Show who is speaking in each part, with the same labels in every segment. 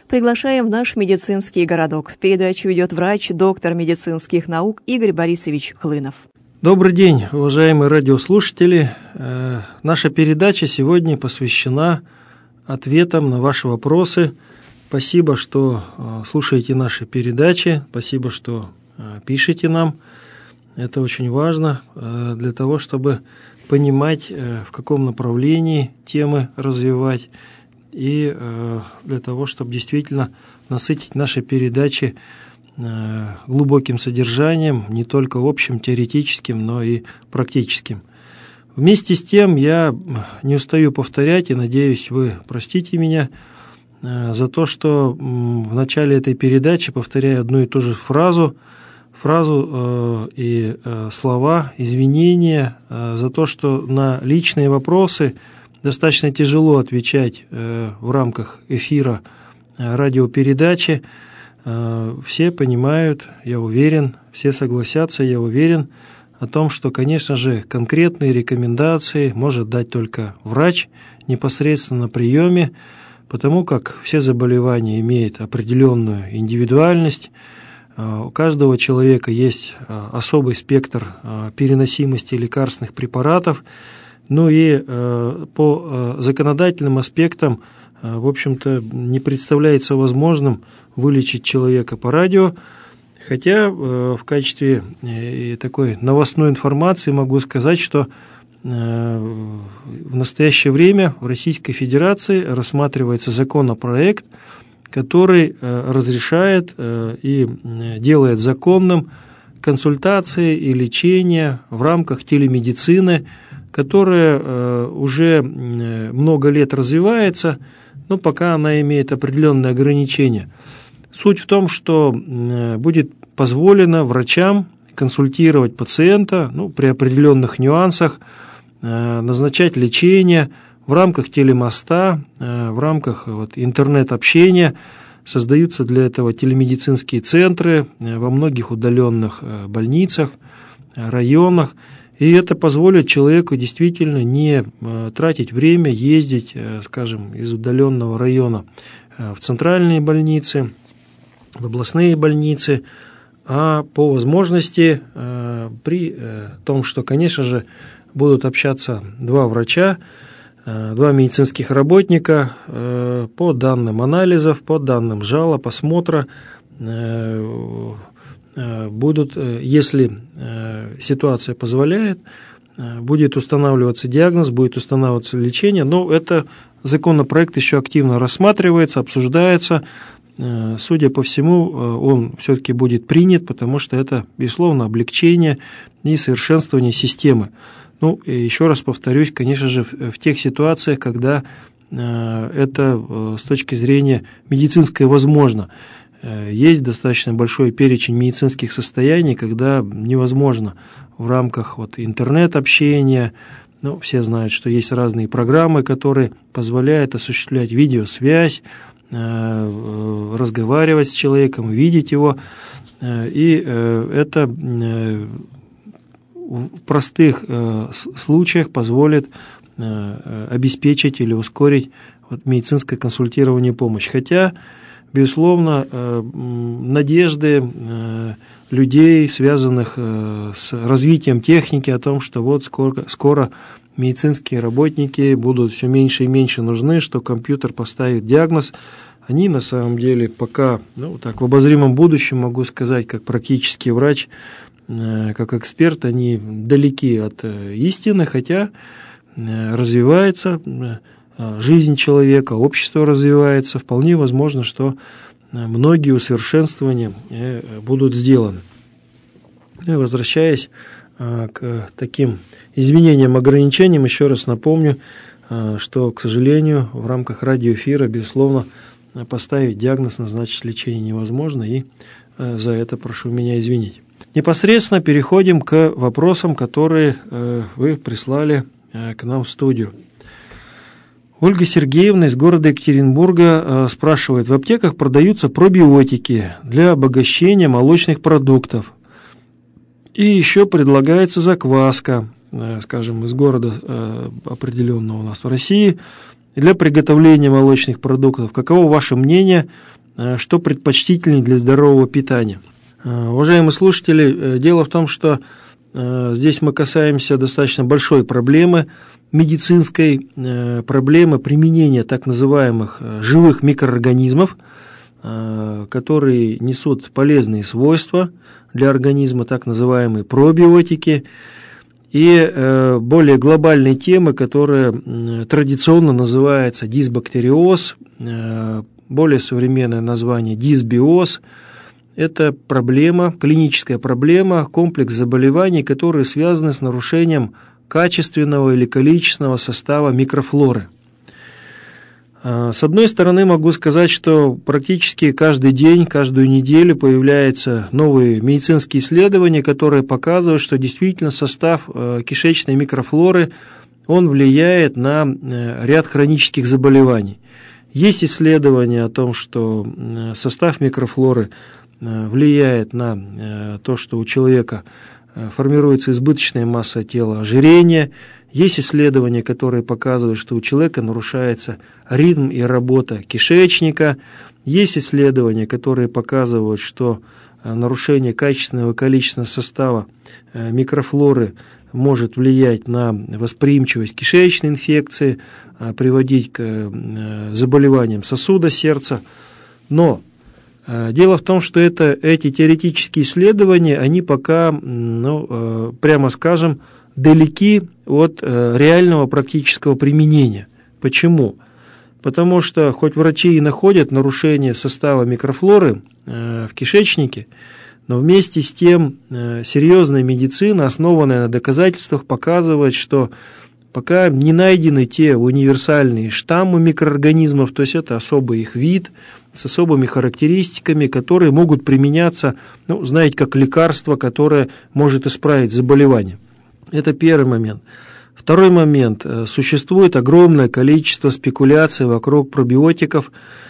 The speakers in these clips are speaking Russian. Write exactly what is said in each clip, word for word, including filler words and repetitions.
Speaker 1: Приглашаем в наш медицинский городок. Передачу ведет врач, доктор медицинских наук Игорь Борисович Хлынов.
Speaker 2: Добрый день, уважаемые радиослушатели. Наша передача сегодня посвящена ответам на ваши вопросы. Спасибо, что слушаете наши передачи, спасибо, что пишете нам. Это очень важно для того, чтобы понимать, в каком направлении темы развивать, и для того, чтобы действительно насытить наши передачи глубоким содержанием, не только общим, теоретическим, но и практическим. Вместе с тем я не устаю повторять, и надеюсь, вы простите меня за то, что в начале этой передачи повторяю одну и ту же фразу, фразу и слова, извинения за то, что на личные вопросы достаточно тяжело отвечать в рамках эфира радиопередачи. Все понимают, я уверен, все согласятся, я уверен о том, что, конечно же, конкретные рекомендации может дать только врач непосредственно на приеме, потому как все заболевания имеют определенную индивидуальность. У каждого человека есть особый спектр переносимости лекарственных препаратов. Ну и по законодательным аспектам, в общем-то, не представляется возможным вылечить человека по радио, хотя в качестве такой новостной информации могу сказать, что в настоящее время в Российской Федерации рассматривается законопроект, который разрешает и делает законным консультации и лечение в рамках телемедицины, которая уже много лет развивается, но пока она имеет определенные ограничения. Суть в том, что будет позволено врачам консультировать пациента, ну, при определенных нюансах, назначать лечение в рамках телемоста, в рамках вот, интернет-общения. Создаются для этого телемедицинские центры во многих удаленных больницах, районах. И это позволит человеку действительно не тратить время, ездить, скажем, из удаленного района в центральные больницы, в областные больницы, а по возможности при том, что, конечно же, будут общаться два врача, два медицинских работника по данным анализов, по данным жалоб, осмотра, будут, если ситуация позволяет, будет устанавливаться диагноз, будет устанавливаться лечение, но это законопроект еще активно рассматривается, обсуждается. Судя по всему, он все-таки будет принят, потому что это, безусловно, облегчение и совершенствование системы. Ну, и еще раз повторюсь, конечно же, в, в тех ситуациях, когда это с точки зрения медицинской возможно. Есть достаточно большой перечень медицинских состояний, когда невозможно в рамках вот, интернет-общения, ну, все знают, что есть разные программы, которые позволяют осуществлять видеосвязь, разговаривать с человеком, видеть его, и это в простых случаях позволит обеспечить или ускорить вот, медицинское консультирование и помощь. Хотя, безусловно, надежды людей, связанных с развитием техники, о том, что вот скоро, скоро медицинские работники будут все меньше и меньше нужны, что компьютер поставит диагноз, они на самом деле пока, ну так, в обозримом будущем, могу сказать, как практический врач, как эксперт, они далеки от истины, хотя развивается жизнь человека, общество развивается, вполне возможно, что многие усовершенствования будут сделаны. И возвращаясь к таким изменениям, ограничениям, еще раз напомню, что, к сожалению, в рамках радиоэфира, безусловно, поставить диагноз, назначить лечение невозможно, и за это прошу меня извинить. Непосредственно переходим к вопросам, которые вы прислали к нам в студию. Ольга Сергеевна из города Екатеринбурга спрашивает: в аптеках продаются пробиотики для обогащения молочных продуктов. И еще предлагается закваска, скажем, из города определенного у нас в России, для приготовления молочных продуктов. Каково ваше мнение что предпочтительнее для здорового питания. Уважаемые слушатели, дело в том, что здесь мы касаемся достаточно большой проблемы, медицинской проблемы применения так называемых живых микроорганизмов, которые несут полезные свойства для организма, так называемые пробиотики, и более глобальной темы, которая традиционно называется дисбактериоз, более современное название дисбиоз. Это проблема, клиническая проблема, комплекс заболеваний, которые связаны с нарушением качественного или количественного состава микрофлоры. С одной стороны, могу сказать, что практически каждый день, каждую неделю появляются новые медицинские исследования, которые показывают, что действительно состав кишечной микрофлоры, он влияет на ряд хронических заболеваний. Есть исследования о том, что состав микрофлоры влияет на то, что у человека формируется избыточная масса тела, ожирение. Есть исследования, которые показывают, что у человека нарушается ритм и работа кишечника. Есть исследования, которые показывают, что нарушение качественного и количественного состава микрофлоры может влиять на восприимчивость кишечной инфекции, приводить к заболеваниям сосуда сердца. Но дело в том, что это, эти теоретические исследования, они пока, ну, прямо скажем, далеки от реального практического применения. Почему? Потому что хоть врачи и находят нарушение состава микрофлоры в кишечнике, но вместе с тем серьезная медицина, основанная на доказательствах, показывает, что пока не найдены те универсальные штаммы микроорганизмов, то есть это особый их вид, с особыми характеристиками, которые могут применяться, ну, знаете, как лекарство, которое может исправить заболевание. Это первый момент. Второй момент. Существует огромное количество спекуляций вокруг пробиотиков,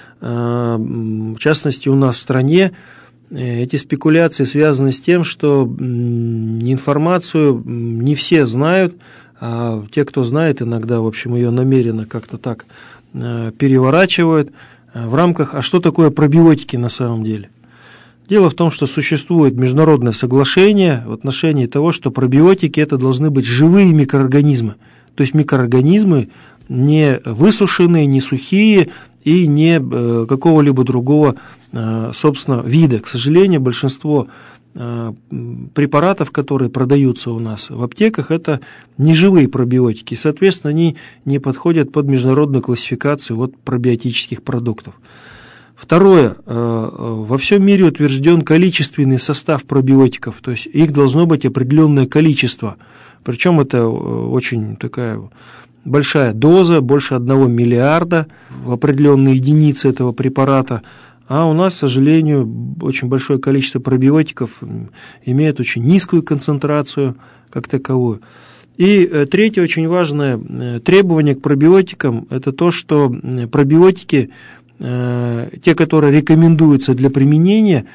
Speaker 2: в частности, у нас в стране. Эти спекуляции связаны с тем, что информацию не все знают, а те, кто знает, иногда, в общем, ее намеренно как-то так переворачивают в рамках, а что такое пробиотики на самом деле? Дело в том, что существует международное соглашение в отношении того, что пробиотики это должны быть живые микроорганизмы, то есть микроорганизмы не высушенные, не сухие и не какого-либо другого, собственно, вида. К сожалению, большинство препаратов, которые продаются у нас в аптеках, это неживые пробиотики. Соответственно, они не подходят под международную классификацию вот пробиотических продуктов. Второе. Во всем мире утвержден количественный состав пробиотиков, то есть их должно быть определенное количество. Причем это очень такая большая доза, больше одного миллиарда в определенные единицы этого препарата. А у нас, к сожалению, очень большое количество пробиотиков имеет очень низкую концентрацию как таковую. И третье очень важное требование к пробиотикам – это то, что пробиотики, те, которые рекомендуются для применения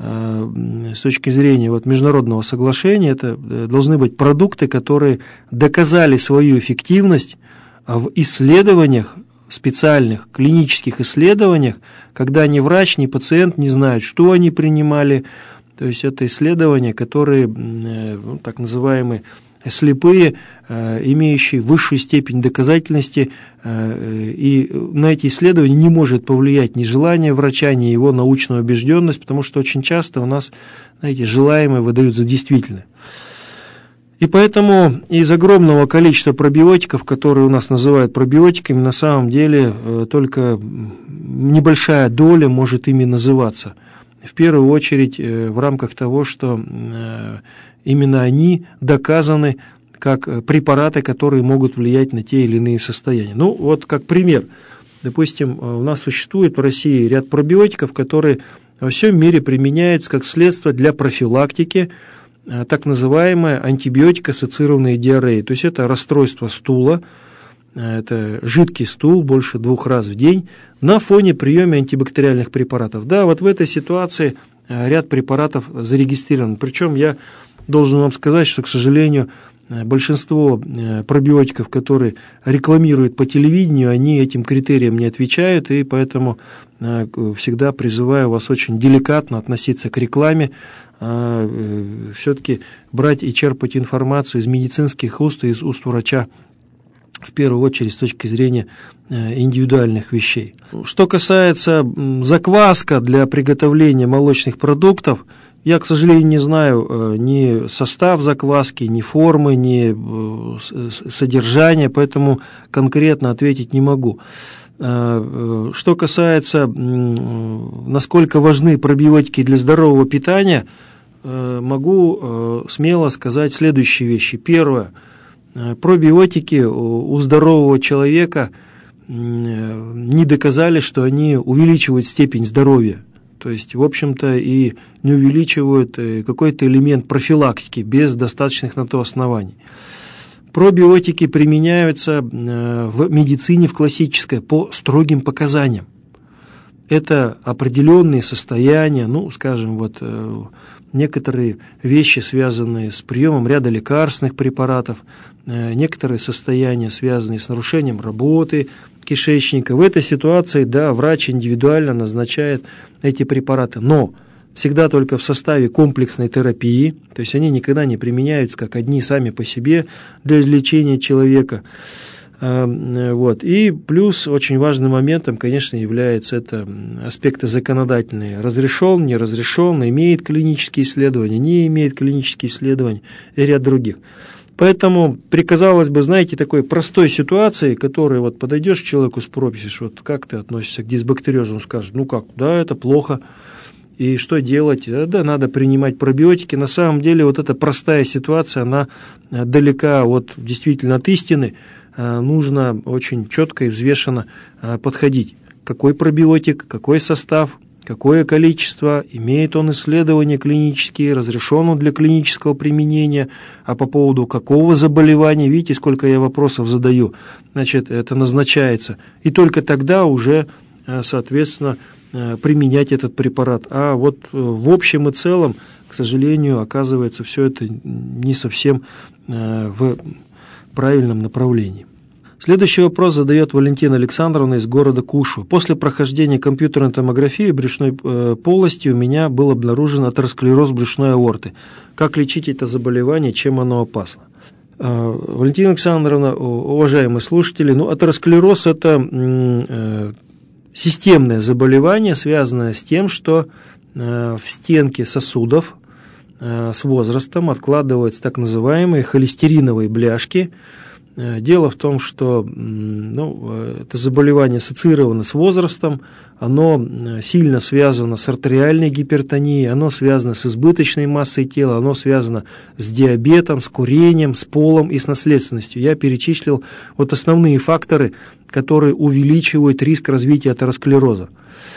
Speaker 2: с точки зрения вот международного соглашения, это должны быть продукты, которые доказали свою эффективность в исследованиях, специальных клинических исследованиях, когда ни врач, ни пациент не знают, что они принимали. То есть это исследования, которые ну, так называемые слепые, имеющие высшую степень доказательности, и на эти исследования не может повлиять ни желание врача, ни его научная убежденность, потому что очень часто у нас, знаете, желаемое выдают за действительное. И поэтому из огромного количества пробиотиков, которые у нас называют пробиотиками, на самом деле только небольшая доля может ими называться. В первую очередь в рамках того, что именно они доказаны как препараты, которые могут влиять на те или иные состояния. Ну, вот как пример. Допустим, у нас существует в России ряд пробиотиков, которые во всем мире применяются как средство для профилактики так называемая антибиотик-ассоциированная диарея. То есть это расстройство стула, это жидкий стул больше двух раз в день на фоне приема антибактериальных препаратов. Да, вот в этой ситуации ряд препаратов зарегистрирован. Причем я должен вам сказать, что, к сожалению, большинство пробиотиков, которые рекламируют по телевидению, они этим критериям не отвечают, и поэтому всегда призываю вас очень деликатно относиться к рекламе, все-таки брать и черпать информацию из медицинских уст и из уст врача, в первую очередь с точки зрения индивидуальных вещей. Что касается закваска для приготовления молочных продуктов, я, к сожалению, не знаю ни состав закваски, ни формы, ни содержания, поэтому конкретно ответить не могу. Что касается, насколько важны пробиотики для здорового питания, могу смело сказать следующие вещи. Первое. Пробиотики у здорового человека не доказали, что они увеличивают степень здоровья. То есть, в общем-то, и не увеличивают какой-то элемент профилактики без достаточных на то оснований. Пробиотики применяются в медицине, в классической, по строгим показаниям. Это определенные состояния, ну, скажем, вот некоторые вещи, связанные с приемом ряда лекарственных препаратов, некоторые состояния, связанные с нарушением работы кишечника. В этой ситуации, да, врач индивидуально назначает эти препараты, но всегда только в составе комплексной терапии, то есть они никогда не применяются как одни сами по себе для излечения человека. Вот. И плюс очень важным моментом, конечно, является это аспекты законодательные. Разрешен, не разрешен, имеет клинические исследования, не имеет клинические исследования и ряд других. Поэтому, приказалось бы, знаете, такой простой ситуации, которой вот подойдешь к человеку, спросишь, вот как ты относишься к дисбактериозу, он скажет, ну как, да, это плохо. И что делать? Да, надо принимать пробиотики. На самом деле вот эта простая ситуация, она далека от, действительно от истины. Нужно очень четко и взвешенно подходить. Какой пробиотик, какой состав, какое количество, имеет он исследования клинические, разрешен он для клинического применения, а по поводу какого заболевания, видите, сколько я вопросов задаю, значит, это назначается. И только тогда уже, соответственно, применять этот препарат. А вот в общем и целом, к сожалению, оказывается, все это не совсем в правильном направлении. Следующий вопрос задает Валентина Александровна из города Кушу. После прохождения компьютерной томографии брюшной полости у меня был обнаружен атеросклероз брюшной аорты. Как лечить это заболевание, чем оно опасно? Валентина Александровна, уважаемые слушатели, ну, атеросклероз – это системное заболевание, связанное с тем, что в стенке сосудов с возрастом откладываются так называемые холестериновые бляшки. Дело в том, что ну, это заболевание ассоциировано с возрастом, оно сильно связано с артериальной гипертонией, оно связано с избыточной массой тела, оно связано с диабетом, с курением, с полом и с наследственностью. Я перечислил вот основные факторы, которые увеличивают риск развития атеросклероза.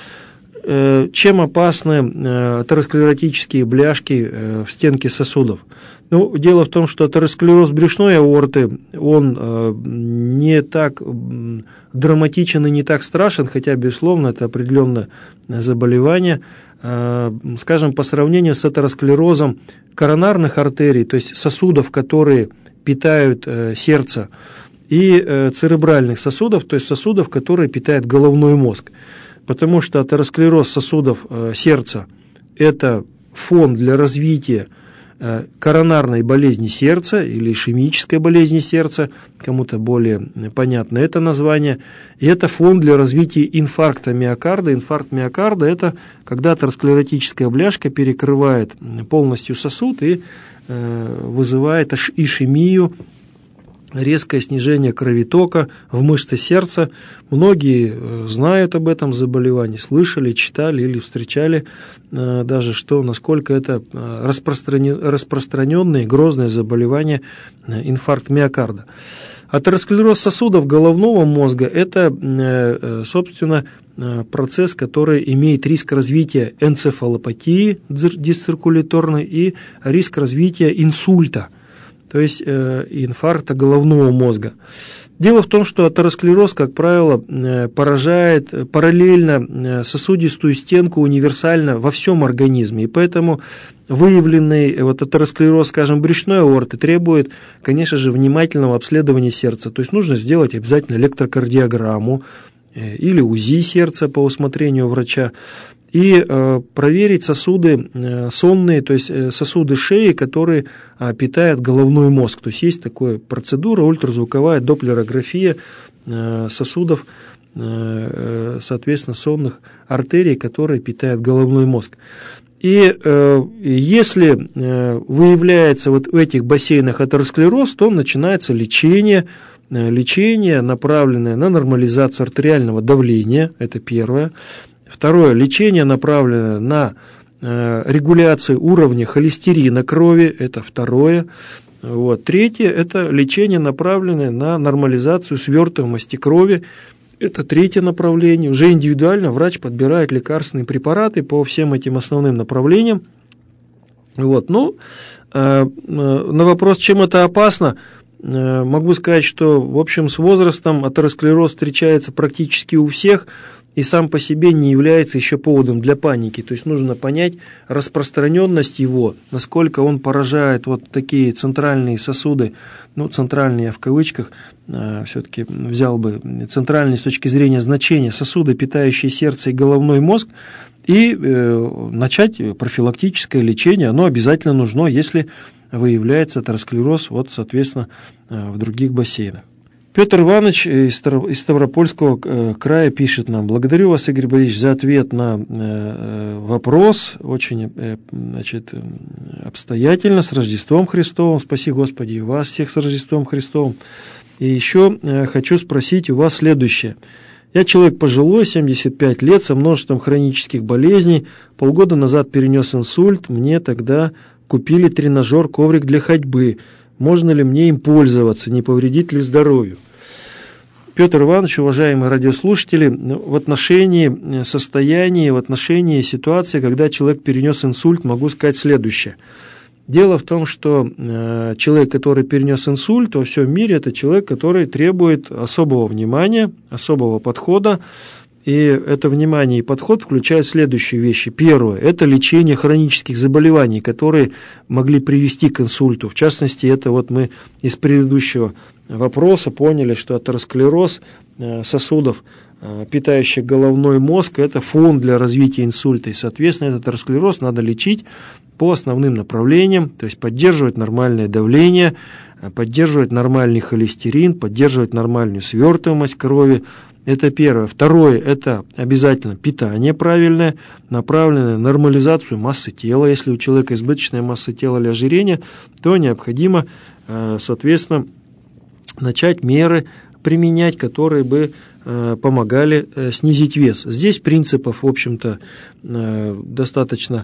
Speaker 2: Чем опасны атеросклеротические бляшки в стенке сосудов? Ну, дело в том, что атеросклероз брюшной аорты, он не так драматичен и не так страшен, хотя, безусловно, это определенное заболевание. Скажем, по сравнению с атеросклерозом коронарных артерий, то есть сосудов, которые питают сердце, и церебральных сосудов, то есть сосудов, которые питают головной мозг. Потому что атеросклероз сосудов сердца – это фон для развития коронарной болезни сердца или ишемической болезни сердца, кому-то более понятно это название, и это фон для развития инфаркта миокарда. Инфаркт миокарда – это когда атеросклеротическая бляшка перекрывает полностью сосуд и вызывает ишемию, резкое снижение кровотока в мышцы сердца. Многие знают об этом заболевании, слышали, читали или встречали даже, что насколько это распространенное и грозное заболевание инфаркт миокарда. Атеросклероз сосудов головного мозга – это, собственно, процесс, который имеет риск развития энцефалопатии дисциркуляторной и риск развития инсульта, то есть э, инфаркта головного мозга. Дело в том, что атеросклероз, как правило, поражает параллельно сосудистую стенку универсально во всем организме, и поэтому выявленный вот атеросклероз, скажем, брюшной аорты требует, конечно же, внимательного обследования сердца. То есть нужно сделать обязательно электрокардиограмму или УЗИ сердца по усмотрению врача и э, проверить сосуды э, сонные, то есть э, сосуды шеи, которые э, питают головной мозг. То есть есть такая процедура, ультразвуковая доплерография э, сосудов, э, соответственно, сонных артерий, которые питают головной мозг. И э, если э, выявляется вот в этих бассейнах атеросклероз, то начинается лечение, э, лечение, направленное на нормализацию артериального давления, это первое. Второе, лечение, направленное на э, регуляцию уровня холестерина крови, это второе. Вот. Третье, это лечение, направленное на нормализацию свертываемости крови, это третье направление. Уже индивидуально врач подбирает лекарственные препараты по всем этим основным направлениям. Вот. Ну, э, э, на вопрос, чем это опасно, э, могу сказать, что, в общем, с возрастом атеросклероз встречается практически у всех, и сам по себе не является еще поводом для паники. То есть нужно понять распространенность его, насколько он поражает вот такие центральные сосуды, ну, центральные в кавычках, э, все-таки взял бы центральные с точки зрения значения сосуды, питающие сердце и головной мозг, и э, начать профилактическое лечение. Оно обязательно нужно, если выявляется атеросклероз, вот, соответственно, э, в других бассейнах. Петр Иванович из Ставропольского края пишет нам: благодарю вас, Игорь Борисович, за ответ на вопрос, очень, значит, обстоятельно, с Рождеством Христовым, спаси Господи и вас всех с Рождеством Христовым. И еще хочу спросить у вас следующее. Я человек пожилой, семьдесят пять лет, со множеством хронических болезней, полгода назад перенес инсульт, мне тогда купили тренажер, коврик для ходьбы. Можно ли мне им пользоваться, не повредит ли здоровью? Петр Иванович, уважаемые радиослушатели, в отношении состояния, в отношении ситуации, когда человек перенес инсульт, могу сказать следующее. Дело в том, что э, человек, который перенес инсульт во всем мире, это человек, который требует особого внимания, особого подхода. И это внимание и подход включают следующие вещи. Первое – это лечение хронических заболеваний, которые могли привести к инсульту. В частности, это вот мы из предыдущего вопроса поняли, что атеросклероз сосудов, питающих головной мозг, это фон для развития инсульта. И, соответственно, этот атеросклероз надо лечить по основным направлениям, то есть поддерживать нормальное давление, поддерживать нормальный холестерин, поддерживать нормальную свертываемость крови. Это первое. Второе – это обязательно питание правильное, направленное на нормализацию массы тела. Если у человека избыточная масса тела или ожирение, то необходимо, соответственно, начать меры применять, которые бы помогали снизить вес. Здесь принципов, в общем-то, достаточно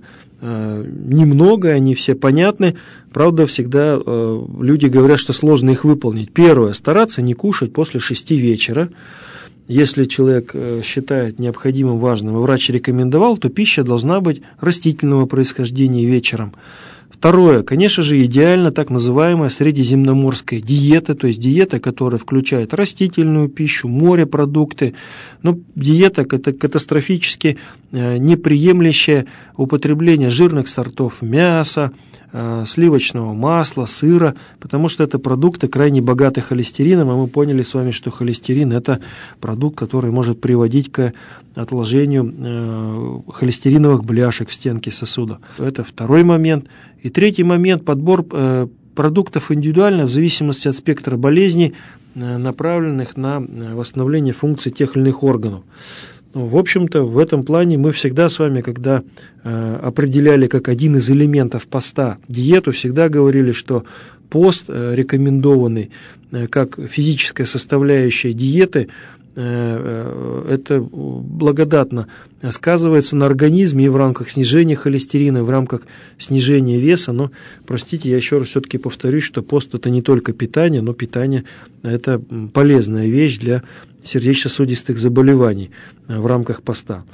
Speaker 2: немного, они все понятны. Правда, всегда люди говорят, что сложно их выполнить. Первое – стараться не кушать после шести вечера. Если человек считает необходимым, важным, и врач рекомендовал, то пища должна быть растительного происхождения вечером. Второе, конечно же, идеально так называемая средиземноморская диета, то есть диета, которая включает растительную пищу, морепродукты, но диета катастрофически неприемлющая употребление жирных сортов мяса, сливочного масла, сыра, потому что это продукты крайне богаты холестерином, а мы поняли с вами, что холестерин – это продукт, который может приводить к отложению холестериновых бляшек в стенке сосуда. Это второй момент. И третий момент – подбор продуктов индивидуально в зависимости от спектра болезней, направленных на восстановление функций тех или иных органов. В общем-то, в этом плане мы всегда с вами, когда э, определяли как один из элементов поста диету, всегда говорили, что пост, э, рекомендованный э, как физическая составляющая диеты, э, э, это благодатно сказывается на организме и в рамках снижения холестерина, и в рамках снижения веса. Но, простите, я еще раз все-таки повторюсь, что пост – это не только питание, но питание – это полезная вещь для сердечно-сосудистых заболеваний в рамках поста.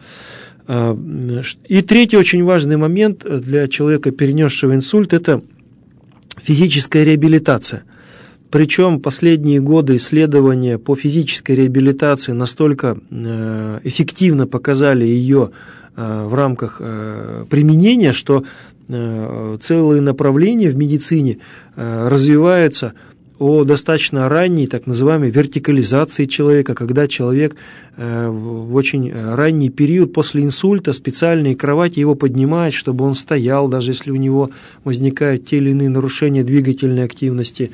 Speaker 2: И третий очень важный момент для человека, перенесшего инсульт, это физическая реабилитация. Причем последние годы исследования по физической реабилитации настолько эффективно показали ее в рамках применения, что целые направления в медицине развиваются о достаточно ранней так называемой вертикализации человека, когда человек в очень ранний период после инсульта специальные кровати его поднимают, чтобы он стоял, даже если у него возникают те или иные нарушения двигательной активности,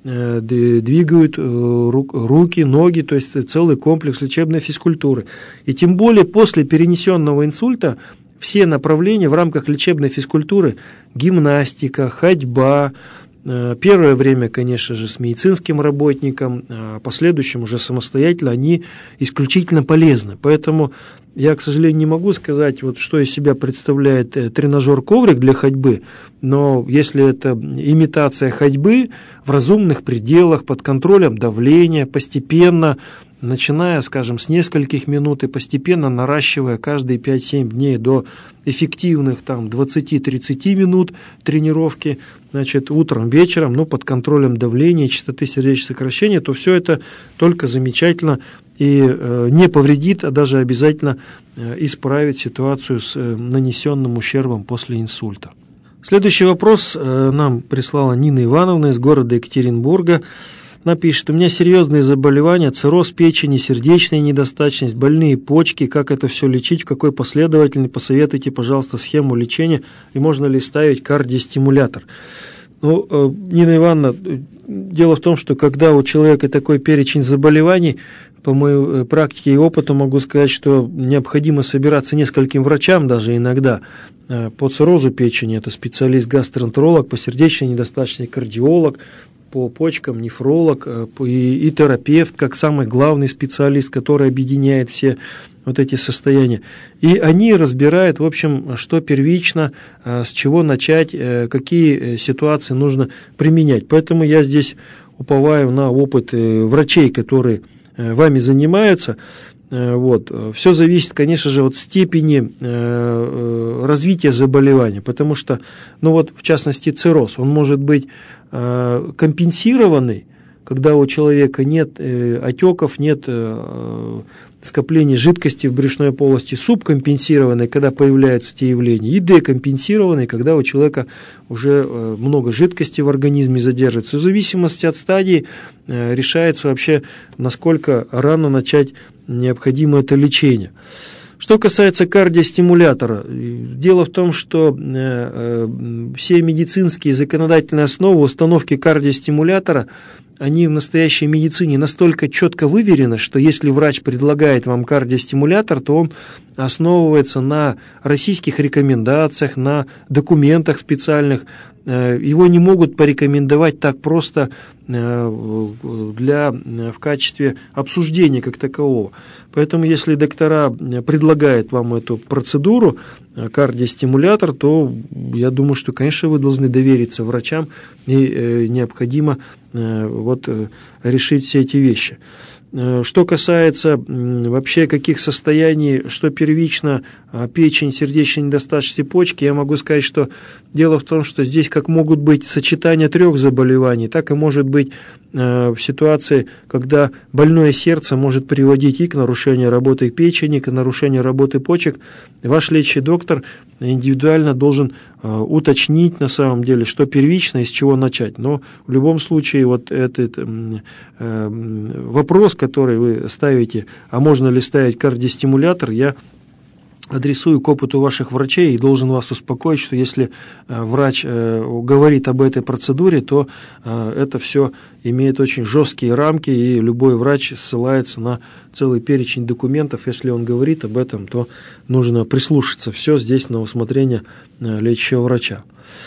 Speaker 2: двигают руки, ноги, то есть целый комплекс лечебной физкультуры. И тем более после перенесенного инсульта все направления в рамках лечебной физкультуры – гимнастика, ходьба, первое время, конечно же, с медицинским работником, а в последующем уже самостоятельно, они исключительно полезны. Поэтому я, к сожалению, не могу сказать, вот, что из себя представляет тренажер-коврик для ходьбы, но если это имитация ходьбы в разумных пределах, под контролем давления, постепенно, начиная, скажем, с нескольких минут и постепенно наращивая каждые пять-семь дней до эффективных там двадцать-тридцать минут тренировки, значит, утром, вечером, ну, под контролем давления, частоты сердечных сокращений, то все это только замечательно и э, не повредит, а даже обязательно э, исправит ситуацию с э, нанесенным ущербом после инсульта. Следующий вопрос э, нам прислала Нина Ивановна из города Екатеринбурга. Она пишет: у меня серьезные заболевания, цирроз печени, сердечная недостаточность, больные почки. Как это все лечить, в какой последовательности? Посоветуйте, пожалуйста, схему лечения и можно ли ставить кардиостимулятор. Ну, Нина Ивановна, дело в том, что когда у человека такой перечень заболеваний, по моей практике и опыту могу сказать, что необходимо собираться нескольким врачам даже иногда. По циррозу печени это специалист-гастроэнтеролог, по сердечной недостаточности кардиолог, по почкам нефролог и, и терапевт, как самый главный специалист, который объединяет все вот эти состояния. И они разбирают, в общем, что первично, с чего начать, какие ситуации нужно применять. Поэтому я здесь уповаю на опыт врачей, которые вами занимаются. Вот. Все зависит, конечно же, от степени развития заболевания, потому что, ну вот, в частности, цирроз, он может быть компенсированный, когда у человека нет отеков, нет скопления жидкости в брюшной полости, субкомпенсированный, когда появляются те явления, и декомпенсированный, когда у человека уже много жидкости в организме задерживается. В зависимости от стадии решается вообще, насколько рано начать необходимо это лечение. Что касается кардиостимулятора, дело в том, что все медицинские законодательные основы установки кардиостимулятора, они в настоящей медицине настолько четко выверены, что если врач предлагает вам кардиостимулятор, то он основывается на российских рекомендациях, на документах специальных. Его не могут порекомендовать так просто для, в качестве обсуждения как такового. Поэтому, если доктора предлагают вам эту процедуру, кардиостимулятор, то я думаю, что, конечно, вы должны довериться врачам и необходимо вот, решить все эти вещи. Что касается вообще каких состояний, что первично, печень, сердечная недостаточность почки, я могу сказать, что дело в том, что здесь как могут быть сочетания трех заболеваний, так и может быть в ситуации, когда больное сердце может приводить и к нарушению работы печени, к нарушению работы почек. Ваш лечащий доктор индивидуально должен уточнить на самом деле, что первично и с чего начать. Но в любом случае вот этот вопрос, который вы ставите, а можно ли ставить кардиостимулятор, я адресую к опыту ваших врачей и должен вас успокоить, что если врач говорит об этой процедуре, то это все имеет очень жесткие рамки, и любой врач ссылается на целый перечень документов. Если он говорит об этом, то нужно прислушаться. Все здесь на усмотрение лечащего врача.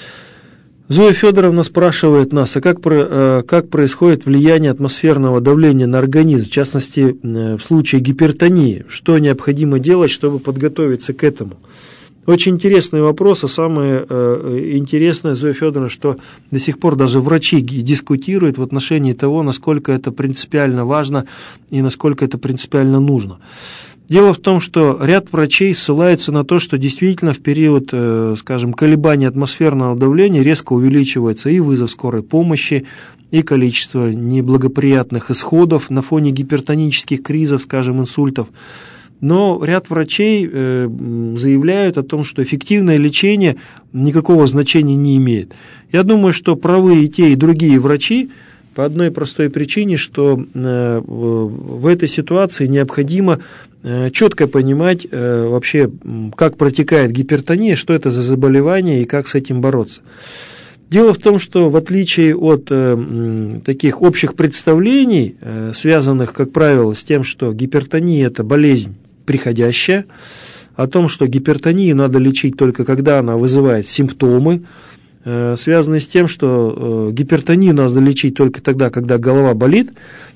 Speaker 2: Зоя Федоровна спрашивает нас, а как, про, как происходит влияние атмосферного давления на организм, в частности, в случае гипертонии? Что необходимо делать, чтобы подготовиться к этому? Очень интересный вопрос, а самое интересное, Зоя Федоровна, что до сих пор даже врачи дискутируют в отношении того, насколько это принципиально важно и насколько это принципиально нужно. Дело в том, что ряд врачей ссылаются на то, что действительно в период, скажем, колебания атмосферного давления резко увеличивается и вызов скорой помощи, и количество неблагоприятных исходов на фоне гипертонических кризов, скажем, инсультов. Но ряд врачей заявляют о том, что эффективное лечение никакого значения не имеет. Я думаю, что правы и те, и другие врачи, по одной простой причине, что э, в этой ситуации необходимо э, четко понимать э, вообще, как протекает гипертония, что это за заболевание и как с этим бороться. Дело в том, что в отличие от э, таких общих представлений, э, связанных, как правило, с тем, что гипертония – это болезнь приходящая, о том, что гипертонию надо лечить только когда она вызывает симптомы, связанные с тем, что гипертонию надо лечить только тогда, когда голова болит.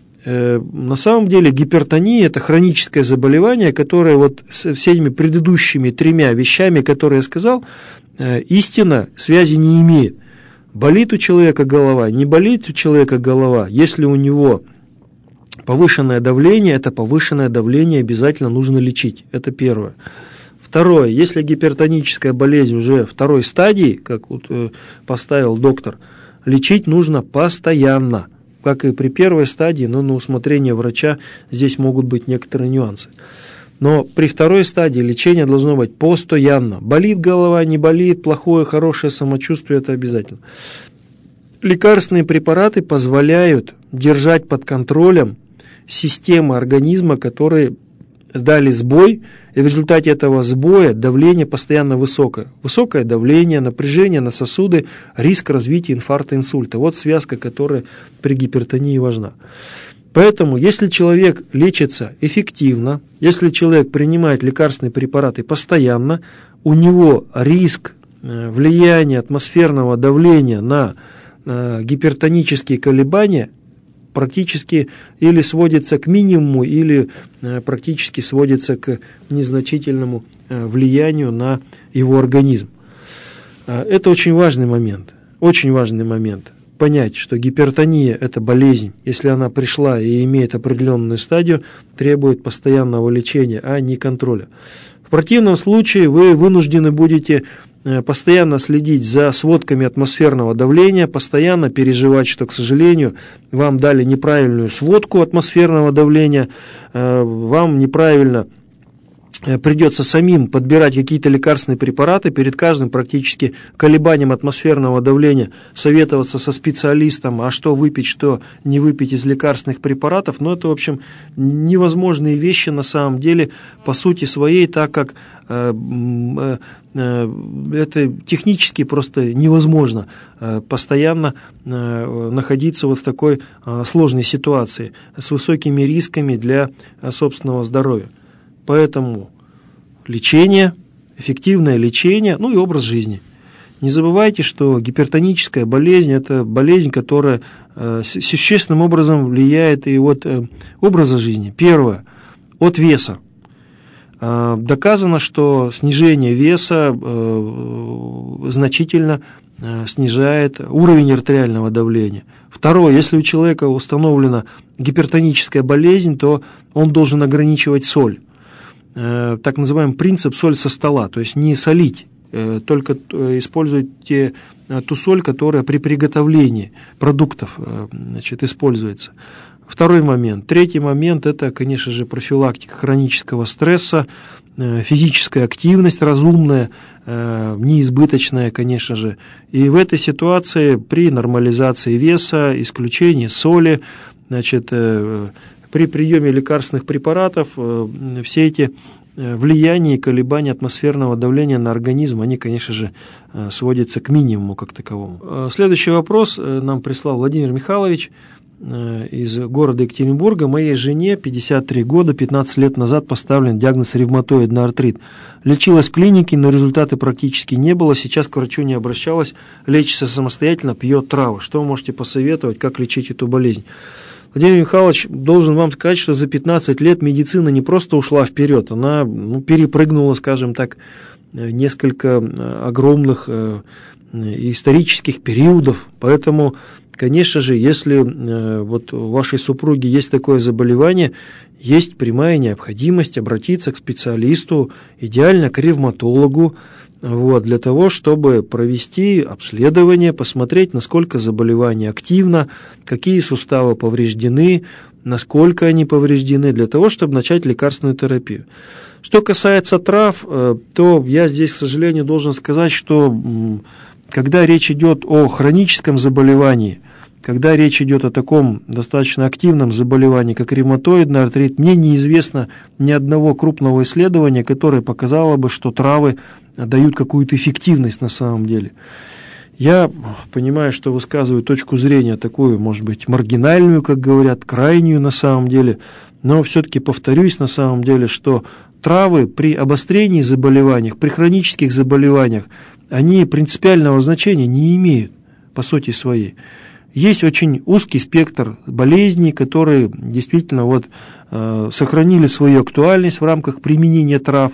Speaker 2: На самом деле гипертония – это хроническое заболевание, которое вот с всеми предыдущими тремя вещами, которые я сказал, истинно связи не имеет. Болит у человека голова, не болит у человека голова. Если у него повышенное давление, это повышенное давление обязательно нужно лечить. Это первое. Второе, если гипертоническая болезнь уже второй стадии, как вот, э, поставил доктор, лечить нужно постоянно, как и при первой стадии, но на усмотрение врача здесь могут быть некоторые нюансы. Но при второй стадии лечение должно быть постоянно. Болит голова, не болит, плохое, хорошее самочувствие – это обязательно. Лекарственные препараты позволяют держать под контролем системы организма, которые дали сбой, и в результате этого сбоя давление постоянно высокое. Высокое давление, напряжение на сосуды, риск развития инфаркта, инсульта. Вот связка, которая при гипертонии важна. Поэтому, если человек лечится эффективно, если человек принимает лекарственные препараты постоянно, у него риск влияния атмосферного давления на гипертонические колебания практически или сводится к минимуму, или э, практически сводится к незначительному э, влиянию на его организм. Э, это очень важный момент, очень важный момент. Понять, что гипертония – это болезнь, если она пришла и имеет определенную стадию, требует постоянного лечения, а не контроля. В противном случае вы вынуждены будете постоянно следить за сводками атмосферного давления, постоянно переживать, что, к сожалению, вам дали неправильную сводку атмосферного давления, вам неправильно придется самим подбирать какие-то лекарственные препараты, перед каждым практически колебанием атмосферного давления советоваться со специалистом, а что выпить, что не выпить из лекарственных препаратов. Но это, в общем, невозможные вещи на самом деле по сути своей, так как э, э, э, это технически просто невозможно э, постоянно э, находиться вот в такой э, сложной ситуации с высокими рисками для э, собственного здоровья. Поэтому лечение, эффективное лечение, ну и образ жизни. Не забывайте, что гипертоническая болезнь – это болезнь, которая э, существенным образом влияет и от э, образа жизни. Первое – от веса. Э, доказано, что снижение веса э, значительно э, снижает уровень артериального давления. Второе – если у человека установлена гипертоническая болезнь, то он должен ограничивать соль. Так называемый принцип соль со стола, то есть не солить, только используйте ту соль, которая при приготовлении продуктов, значит, используется. Второй момент. Третий момент – это, конечно же, профилактика хронического стресса, физическая активность разумная, неизбыточная, конечно же. И в этой ситуации при нормализации веса, исключении соли, значит, при приеме лекарственных препаратов все эти влияния и колебания атмосферного давления на организм, они, конечно же, сводятся к минимуму как таковому. Следующий вопрос нам прислал Владимир Михайлович из города Екатеринбурга. Моей жене пятьдесят три года, пятнадцать лет назад поставлен диагноз ревматоидный артрит. Лечилась в клинике, но результаты практически не было. Сейчас к врачу не обращалась, лечится самостоятельно, пьет травы. Что вы можете посоветовать, как лечить эту болезнь? Владимир Михайлович, должен вам сказать, что за пятнадцать лет медицина не просто ушла вперед, она ну, перепрыгнула, скажем так, несколько огромных э, исторических периодов. Поэтому, конечно же, если вот у вашей супруги есть такое заболевание, есть прямая необходимость обратиться к специалисту, идеально к ревматологу, вот, для того, чтобы провести обследование, посмотреть, насколько заболевание активно, какие суставы повреждены, насколько они повреждены, для того, чтобы начать лекарственную терапию. Что касается трав, то я здесь, к сожалению, должен сказать, что когда речь идет о хроническом заболевании, когда речь идет о таком достаточно активном заболевании, как ревматоидный артрит, мне неизвестно ни одного крупного исследования, которое показало бы, что травы дают какую-то эффективность на самом деле. Я понимаю, что высказываю точку зрения такую, может быть, маргинальную, как говорят, крайнюю на самом деле, но все-таки повторюсь на самом деле, что травы при обострении заболеваний, при хронических заболеваниях, они принципиального значения не имеют по сути своей. Есть очень узкий спектр болезней, которые действительно вот, э, сохранили свою актуальность в рамках применения трав.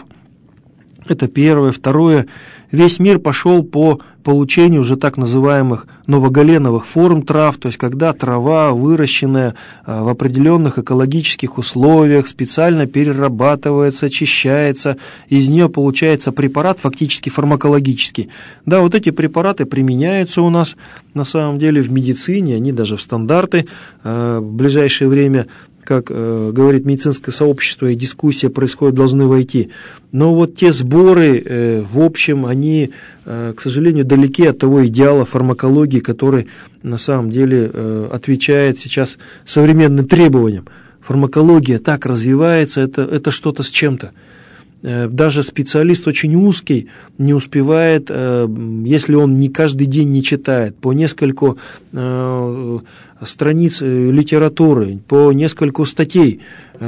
Speaker 2: Это первое. Второе. Весь мир пошел по получению уже так называемых новогаленовых форм трав, то есть когда трава, выращенная в определенных экологических условиях, специально перерабатывается, очищается, из нее получается препарат фактически фармакологический. Да, вот эти препараты применяются у нас на самом деле в медицине, они даже в стандарты в ближайшее время, как э, говорит медицинское сообщество, и дискуссия происходит, должны войти. Но вот те сборы, э, в общем, они, э, к сожалению, далеки от того идеала фармакологии, который на самом деле э, отвечает сейчас современным требованиям. Фармакология так развивается, это, это что-то с чем-то. Э, даже специалист очень узкий не успевает, э, если он не каждый день не читает, по нескольку э, страниц литературы, по нескольку статей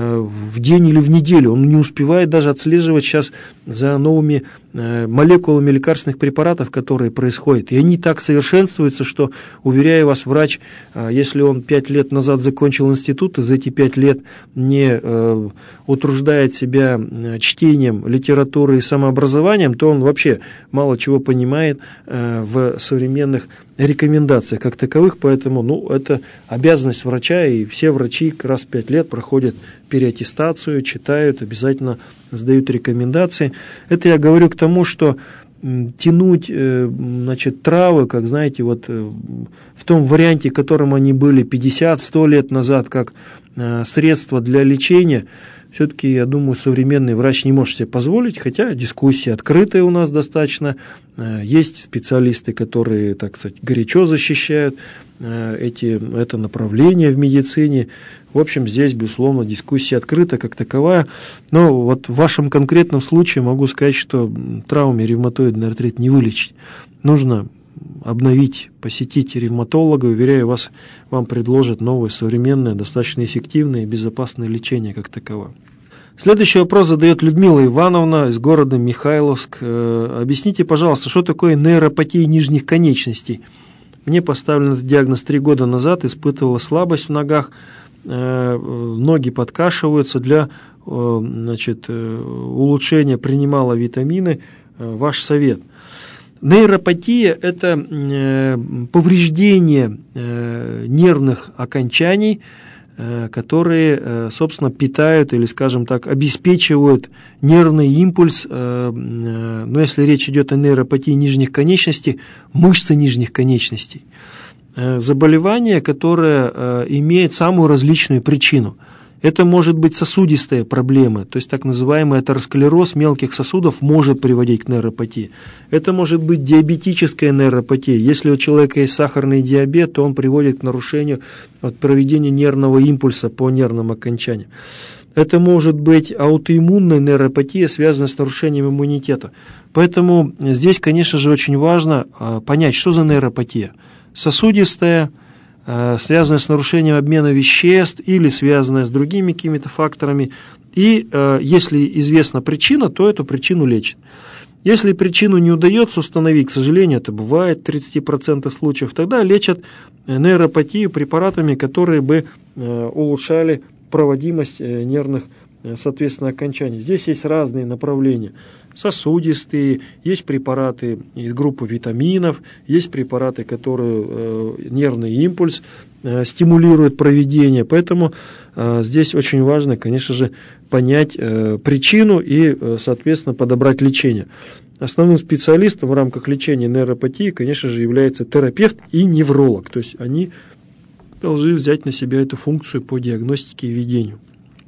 Speaker 2: в день или в неделю. Он не успевает даже отслеживать сейчас за новыми молекулами лекарственных препаратов, которые происходят. И они так совершенствуются, что, уверяю вас, врач, если он пять лет назад закончил институт и за эти пять лет не утруждает себя чтением литературы и самообразованием, то он вообще мало чего понимает в современных рекомендациях как таковых. Поэтому ну, это обязанность врача, и все врачи как раз пять лет проходят переаттестацию, читают, обязательно сдают рекомендации. Это я говорю к тому, что тянуть, значит, травы, как знаете, вот в том варианте, в котором они были пятьдесят-сто лет назад, как средство для лечения, все-таки, я думаю, современный врач не может себе позволить, хотя дискуссия открытая у нас достаточно. Есть специалисты, которые, так сказать, горячо защищают эти, это направление в медицине. В общем, здесь, безусловно, дискуссия открыта как таковая. Но вот в вашем конкретном случае могу сказать, что травмами ревматоидный артрит не вылечить. Нужно обновить, посетить ревматолога, уверяю вас, вам предложат новое, современное, достаточно эффективное и безопасное лечение как таковое. Следующий вопрос задает Людмила Ивановна из города Михайловск. Объясните, пожалуйста, что такое нейропатия нижних конечностей? Мне поставлен этот диагноз три года назад, испытывала слабость в ногах, ноги подкашиваются, для значит, улучшения принимала витамины. Ваш совет. Нейропатия – это повреждение нервных окончаний, которые, собственно, питают или, скажем так, обеспечивают нервный импульс, но если речь идет о нейропатии нижних конечностей, мышцы нижних конечностей. Заболевание, которое имеет самую различную причину. Это может быть сосудистая проблема, то есть так называемый атеросклероз мелких сосудов может приводить к нейропатии. Это может быть диабетическая нейропатия. Если у человека есть сахарный диабет, то он приводит к нарушению от проведения нервного импульса по нервным окончаниям. Это может быть аутоиммунная нейропатия, связанная с нарушением иммунитета. Поэтому здесь, конечно же, очень важно понять, что за нейропатия. Сосудистая, связанная с нарушением обмена веществ или связанная с другими какими-то факторами. И э, если известна причина, то эту причину лечат. Если причину не удается установить, к сожалению, это бывает в тридцати процентах случаев, тогда лечат нейропатию препаратами, которые бы э, улучшали проводимость э, нервных, э, соответственно, окончаний. Здесь есть разные направления. сосудистые, есть препараты из группы витаминов, есть препараты, которые э, нервный импульс э, стимулируют проведение. Поэтому э, здесь очень важно, конечно же, понять э, причину и, э, соответственно, подобрать лечение. Основным специалистом в рамках лечения нейропатии, конечно же, является терапевт и невролог. То есть они должны взять на себя эту функцию по диагностике и ведению.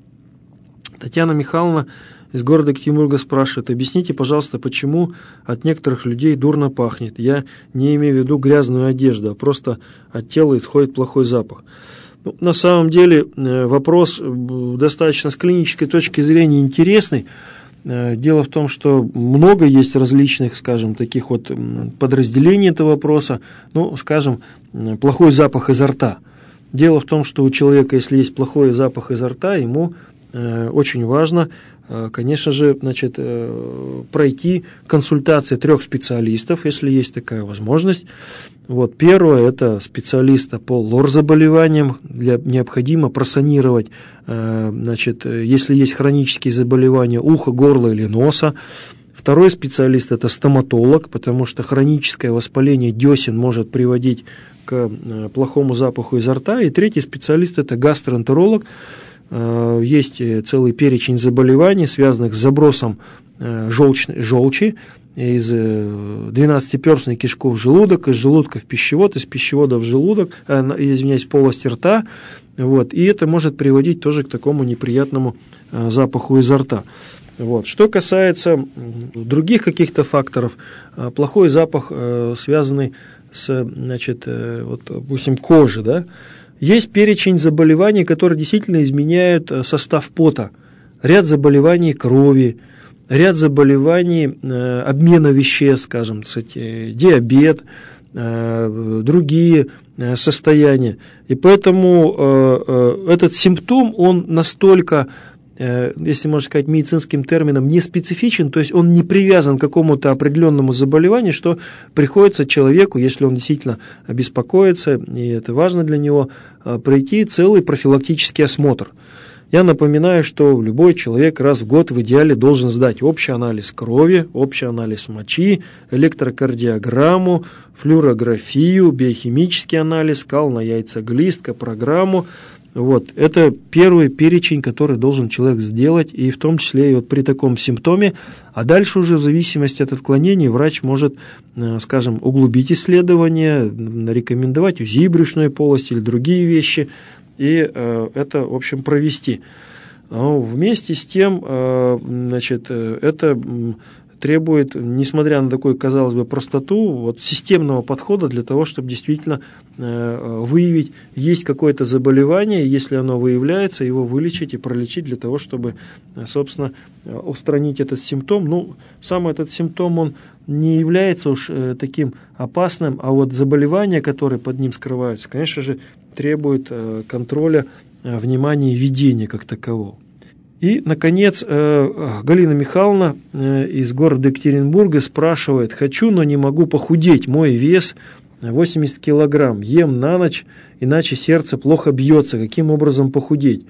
Speaker 2: Татьяна Михайловна из города Екатеринбурга спрашивает: объясните, пожалуйста, почему от некоторых людей дурно пахнет? Я не имею в виду грязную одежду, а просто от тела исходит плохой запах. Ну, на самом деле вопрос достаточно с клинической точки зрения интересный. Дело в том, что много есть различных, скажем, таких вот подразделений этого вопроса. Ну, скажем, плохой запах изо рта. Дело в том, что у человека, если есть плохой запах изо рта, ему э, очень важно, э, конечно же, значит, э, пройти консультации трех специалистов, если есть такая возможность. Вот, первое – это специалиста по лор-заболеваниям. Для, необходимо просанировать, э, значит, если есть хронические заболевания уха, горла или носа. Второй специалист – это стоматолог, потому что хроническое воспаление десен может приводить к плохому запаху изо рта. И третий специалист – это гастроэнтеролог. Есть целый перечень заболеваний, связанных с забросом желчь, желчи из двенадцатиперстной кишки в желудок, из желудка в пищевод, из пищевода в желудок, извиняюсь, в полость рта. Вот. И это может приводить тоже к такому неприятному запаху изо рта. Вот. Что касается других каких-то факторов, плохой запах, связанный с, значит, вот, допустим, кожи, да, есть перечень заболеваний, которые действительно изменяют состав пота. Ряд заболеваний крови, ряд заболеваний обмена веществ, скажем, кстати, диабет, другие состояния. И поэтому этот симптом, он настолько, если можно сказать медицинским термином, не специфичен, то есть он не привязан к какому-то определенному заболеванию, что приходится человеку, если он действительно беспокоится, и это важно для него, пройти целый профилактический осмотр. Я напоминаю, что любой человек раз в год в идеале должен сдать общий анализ крови, общий анализ мочи, электрокардиограмму, флюорографию, биохимический анализ, кал на яйцеглист, капрограмму. Вот. Это первый перечень, который должен человек сделать, и в том числе и вот при таком симптоме. А дальше уже в зависимости от отклонений врач может, скажем, углубить исследование, рекомендовать УЗИ брюшной полости или другие вещи, и это, в общем, провести. Но вместе с тем, значит, это требует, несмотря на такую, казалось бы, простоту, вот, системного подхода для того, чтобы действительно э, выявить, есть какое-то заболевание, если оно выявляется, его вылечить и пролечить для того, чтобы, собственно, устранить этот симптом. Ну, сам этот симптом, он не является уж э, таким опасным, а вот заболевания, которые под ним скрываются, конечно же, требуют э, контроля, э, внимания и ведения как такового. И, наконец, Галина Михайловна из города Екатеринбурга спрашивает: хочу, но не могу похудеть, мой вес восемьдесят килограмм, ем на ночь, иначе сердце плохо бьется, каким образом похудеть?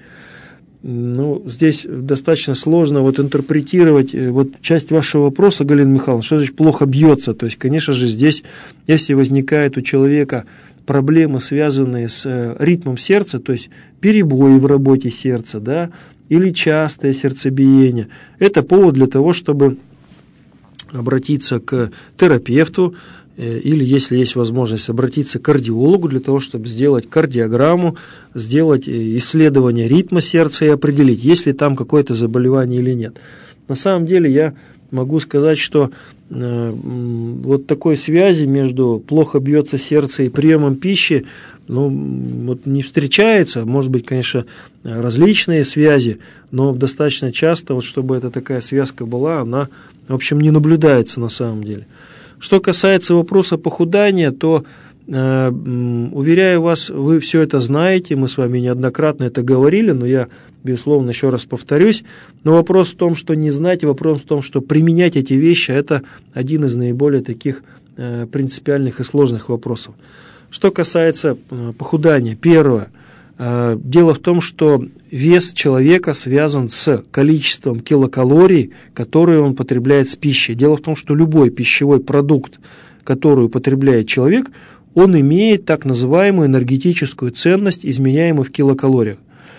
Speaker 2: Ну, здесь достаточно сложно вот интерпретировать вот часть вашего вопроса, Галина Михайловна, что значит плохо бьется. То есть, конечно же, здесь, если возникает у человека проблемы, связанные с ритмом сердца, то есть перебои в работе сердца, да, или частое сердцебиение, это повод для того, чтобы обратиться к терапевту, или, если есть возможность, обратиться к кардиологу для того, чтобы сделать кардиограмму, сделать исследование ритма сердца и определить, есть ли там какое-то заболевание или нет. На самом деле я могу сказать, что э, вот такой связи между плохо бьется сердце и приемом пищи, ну, вот не встречается. Может быть, конечно, различные связи, но достаточно часто, вот, чтобы эта такая связка была, она, в общем, не наблюдается на самом деле. Что касается вопроса похудания, то, э, уверяю вас, вы все это знаете, мы с вами неоднократно это говорили, но я, безусловно, еще раз повторюсь. Но вопрос в том, что не знать, вопрос в том, что применять эти вещи, это один из наиболее таких э, принципиальных и сложных вопросов. Что касается э, похудания, первое, Дело в том, что вес человека связан с количеством килокалорий, которые он потребляет с пищей. Дело в том, что любой пищевой продукт, который употребляет человек, он имеет так называемую энергетическую ценность, изменяемую в килокалориях.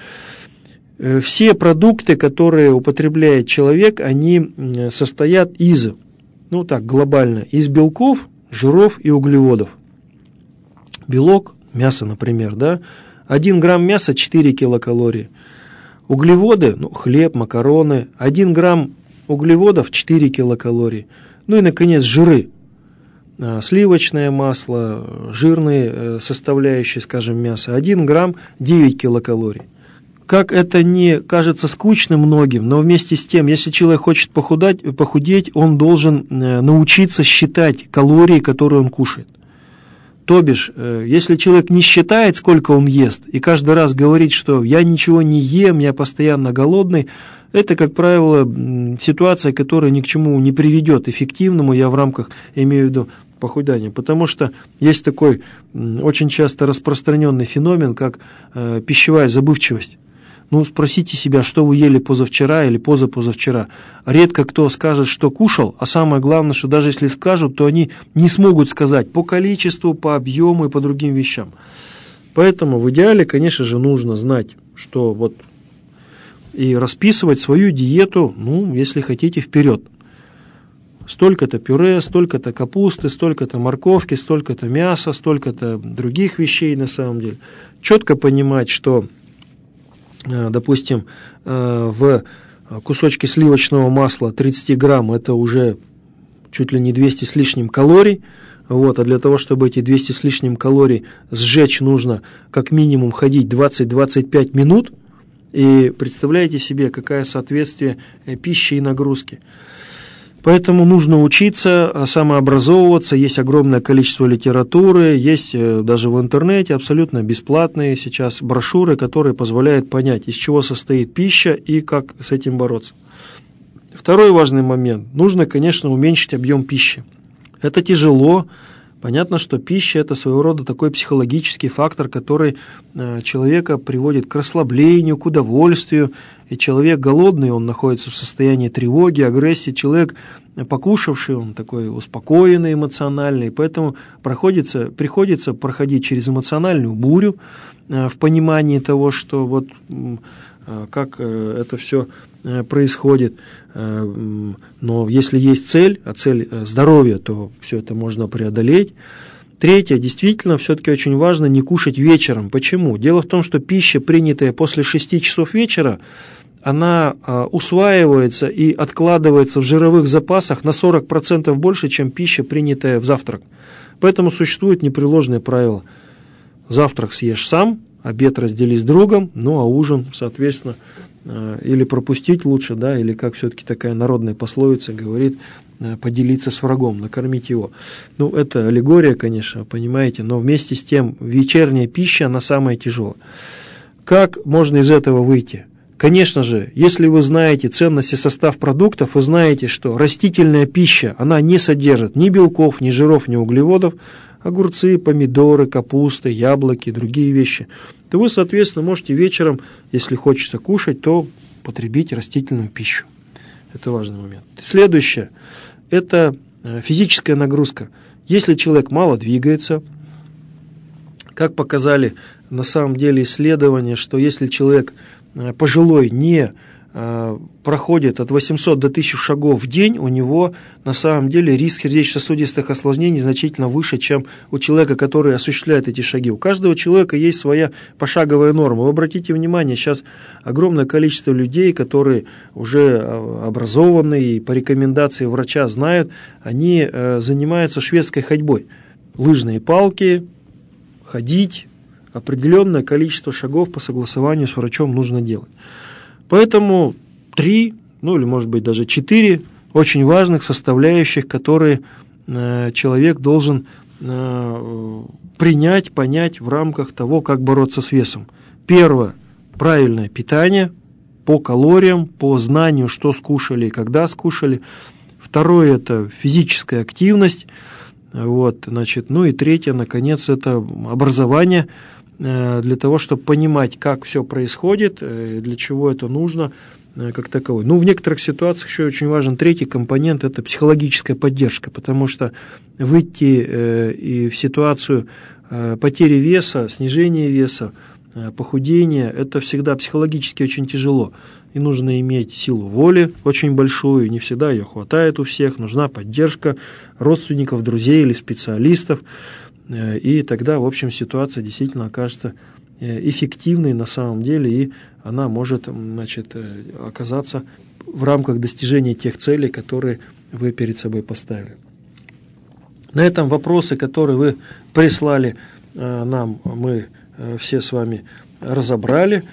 Speaker 2: Все продукты, которые употребляет человек, они состоят из, ну так, глобально, из белков, жиров и углеводов. Белок, мясо, например, да, один грамм мяса четыре килокалории. Углеводы, ну, хлеб, макароны, один грамм углеводов четыре килокалории. Ну и, наконец, жиры. Сливочное масло, жирные составляющие, скажем, мяса. один грамм девять килокалорий. Как это не кажется скучным многим, но вместе с тем, если человек хочет похудать, похудеть, он должен научиться считать калории, которые он кушает. То бишь, если человек не считает, сколько он ест, и каждый раз говорит, что я ничего не ем, я постоянно голодный, это, как правило, ситуация, которая ни к чему не приведет эффективному, я в рамках имею в виду похудания. Потому что есть такой очень часто распространенный феномен, как э, пищевая забывчивость. Ну, спросите себя, что вы ели позавчера или позапозавчера. Редко кто скажет, что кушал, а самое главное, что даже если скажут, то они не смогут сказать по количеству, по объему и по другим вещам. Поэтому в идеале, конечно же, нужно знать, что вот и расписывать свою диету, ну, если хотите, вперед. Столько-то пюре, столько-то капусты, столько-то морковки, столько-то мяса, столько-то других вещей на самом деле. Четко понимать, что, допустим, в кусочке сливочного масла тридцать грамм это уже чуть ли не двести с лишним калорий. Вот, а для того, чтобы эти двести с лишним калорий сжечь, нужно как минимум ходить двадцать-двадцать пять минут. И представляете себе, какое соответствие пищи и нагрузки. Поэтому нужно учиться, самообразовываться, есть огромное количество литературы, есть даже в интернете абсолютно бесплатные сейчас брошюры, которые позволяют понять, из чего состоит пища и как с этим бороться. Второй важный момент. Нужно, конечно, уменьшить объем пищи. Это тяжело. Понятно, что пища – это своего рода такой психологический фактор, который человека приводит к расслаблению, к удовольствию. И человек голодный, он находится в состоянии тревоги, агрессии. Человек покушавший, он такой успокоенный, эмоциональный. Поэтому приходится, приходится проходить через эмоциональную бурю в понимании того, что вот как это все происходит. Но если есть цель, а цель здоровья, то все это можно преодолеть. Третье, действительно, все-таки очень важно не кушать вечером. Почему? Дело в том, что пища, принятая после шести часов вечера, она усваивается и откладывается в жировых запасах на сорок процентов больше, чем пища, принятая в завтрак. Поэтому существует непреложное правило. Завтрак съешь сам, обед раздели с другом, ну а ужин, соответственно, или пропустить лучше, да, или как все-таки такая народная пословица говорит, поделиться с врагом, накормить его. Ну, это аллегория, конечно, понимаете, но вместе с тем вечерняя пища, она самая тяжелая. Как можно из этого выйти? Конечно же, если вы знаете ценность и состав продуктов, вы знаете, что растительная пища, она не содержит ни белков, ни жиров, ни углеводов, огурцы, помидоры, капуста, яблоки, другие вещи, то вы, соответственно, можете вечером, если хочется кушать, то потребить растительную пищу. Это важный момент. Следующее – это физическая нагрузка. Если человек мало двигается, как показали на самом деле исследования, что если человек пожилой не проходит от восьмисот до тысячи шагов в день, у него на самом деле риск сердечно-сосудистых осложнений значительно выше, чем у человека, который осуществляет эти шаги. У каждого человека есть своя пошаговая норма. Вы обратите внимание, сейчас огромное количество людей, которые уже образованы и по рекомендации врача знают, они занимаются шведской ходьбой. Лыжные палки, ходить, определенное количество шагов по согласованию с врачом нужно делать. Поэтому три, ну или может быть даже четыре очень важных составляющих, которые э, человек должен э, принять, понять в рамках того, как бороться с весом. Первое – правильное питание по калориям, по знанию, что скушали и когда скушали. Второе – это физическая активность. Вот, значит, ну и третье, наконец, это образование для того, чтобы понимать, как все происходит, для чего это нужно, как таковой. Ну, в некоторых ситуациях еще очень важен третий компонент – это психологическая поддержка, потому что выйти и в ситуацию потери веса, снижения веса, похудения – это всегда психологически очень тяжело. И нужно иметь силу воли очень большую, не всегда ее хватает у всех, нужна поддержка родственников, друзей или специалистов. И тогда, в общем, ситуация действительно окажется эффективной на самом деле, и она может, значит, оказаться в рамках достижения тех целей, которые вы перед собой поставили. На этом вопросы, которые вы прислали нам, мы все с вами разобрали.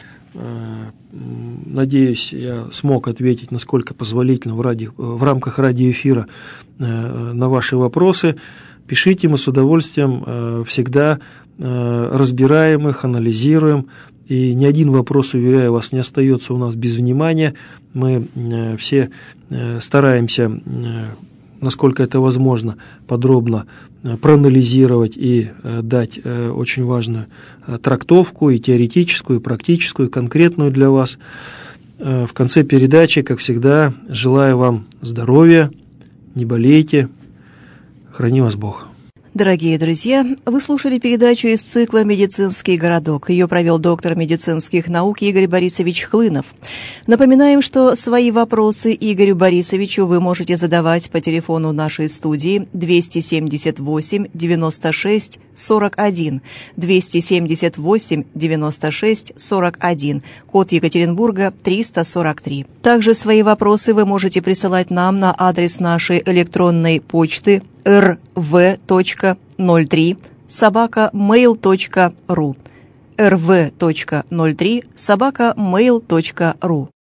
Speaker 2: Надеюсь, я смог ответить, насколько позволительно в, ради... в рамках радиоэфира на ваши вопросы. Пишите, мы с удовольствием всегда разбираем их, анализируем. И ни один вопрос, уверяю вас, не остается у нас без внимания. Мы все стараемся, насколько это возможно, подробно проанализировать и дать очень важную трактовку, и теоретическую, и практическую, и конкретную для вас. В конце передачи, как всегда, желаю вам здоровья, не болейте, храни вас Бог.
Speaker 1: Дорогие друзья, вы слушали передачу из цикла «Медицинский городок». Ее провел доктор медицинских наук Игорь Борисович Хлынов. Напоминаем, что свои вопросы Игорю Борисовичу вы можете задавать по телефону нашей студии двести семьдесят восемь девяносто шесть сорок один, двести семьдесят восемь девяносто шесть сорок один, код Екатеринбурга триста сорок три. Также свои вопросы вы можете присылать нам на адрес нашей электронной почты эр вэ точка ноль три собака мэйл точка ру эр вэ точка ноль три собака мэйл точка ру.